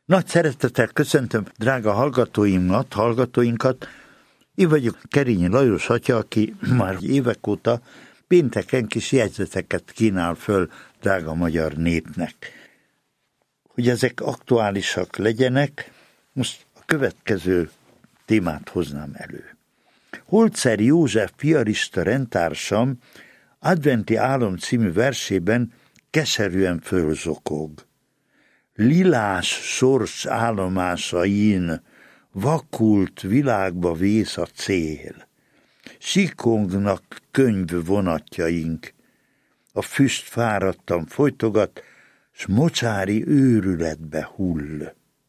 Nagy szeretettel köszöntöm drága hallgatóinkat. Én vagyok Kerényi Lajos atya, aki már évek óta pénteken kis jegyzeteket kínál föl drága magyar népnek. Hogy ezek aktuálisak legyenek, most a következő témát hoznám elő. Holzer József piarista rendtársam Adventi álom című versében keserűen fölzokog. Lilás sors állomásain vakult világba vész a cél. Sikongnak könyv vonatjaink, a füst fáradtan folytogat, s mocsári őrületbe hull.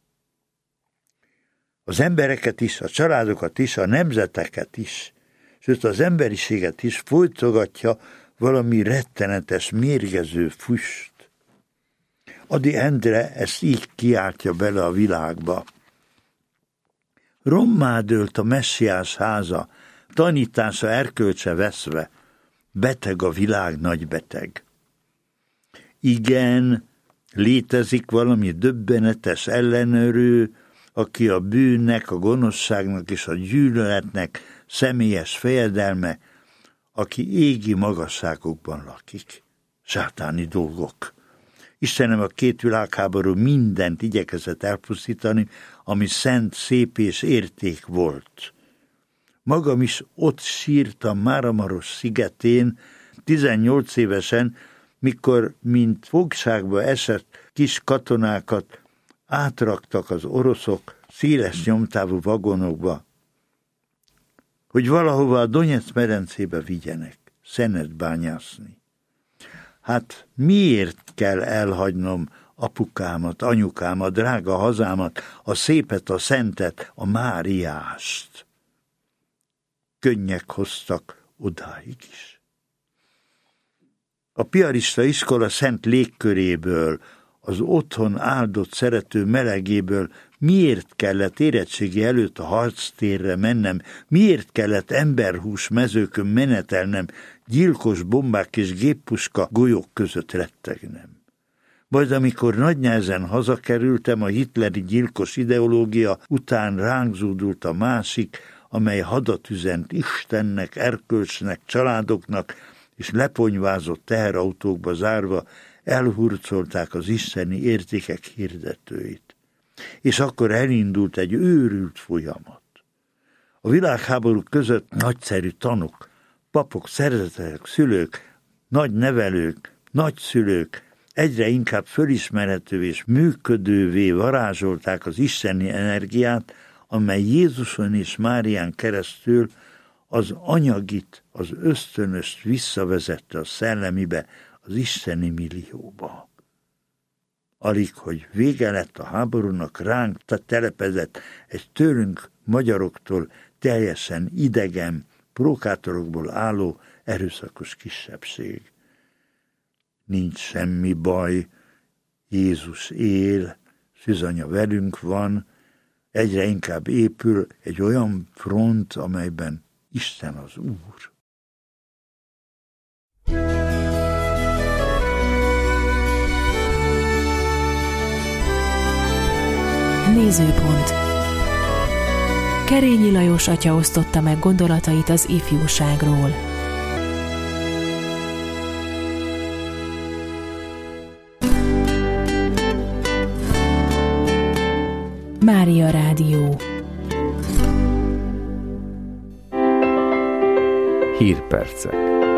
Az embereket is, a családokat is, a nemzeteket is, sőt az emberiséget is folytogatja valami rettenetes, mérgező füst. Ady Endre ezt így kiáltja bele a világba. Rommá dőlt a messiás háza, tanítása erkölcse veszve, beteg a világ nagy beteg. Igen, létezik valami döbbenetes ellenőrő, aki a bűnnek, a gonoszságnak és a gyűlöletnek személyes fejedelme, aki égi magasságokban lakik. Sátáni dolgok. Istenem a két világháború mindent igyekezett elpusztítani, ami szent, szép és érték volt. Magam is ott sírtam Máramaros szigetén, 18 évesen, mikor, mint fogságba esett kis katonákat átraktak az oroszok széles nyomtávú vagonokba, hogy valahova a Donetsz medencébe vigyenek, szenet bányászni. Hát miért kell elhagynom apukámat, anyukámat, drága hazámat, a szépet, a szentet, a Máriást? Könnyek hoztak odáig is. A piarista iskola szent légköréből, az otthon áldott szerető melegéből miért kellett érettségi előtt a harctérre mennem, miért kellett emberhús mezőkön menetelnem, gyilkos bombák és géppuska golyók között rettegnem. Majd amikor nagy nehezen hazakerültem, a hitleri gyilkos ideológia után ránk zúdult a másik, amely hadat üzent Istennek, erkölcsnek, családoknak, és leponyvázott teherautókba zárva elhurcolták az isteni értékek hirdetőit. És akkor elindult egy őrült folyamat. A világháború között nagyszerű tanok, papok, szerzetesek, szülők, nagy nevelők, nagyszülők egyre inkább fölismerhetővé és működővé varázsolták az isteni energiát, amely Jézuson és Márián keresztül az anyagit, az ösztönöst visszavezette a szellemibe, az isteni millióba. Alig, hogy vége lett a háborúnak, ránk telepedett egy tőlünk magyaroktól teljesen idegen, provokátorokból álló erőszakos kisebbség. Nincs semmi baj, Jézus él, Szűzanya velünk van, egyre inkább épül egy olyan front, amelyben Isten az Úr. Nézőpont. Kerényi Lajos atya osztotta meg gondolatait az ifjúságról. Mária Rádió. Hírpercek.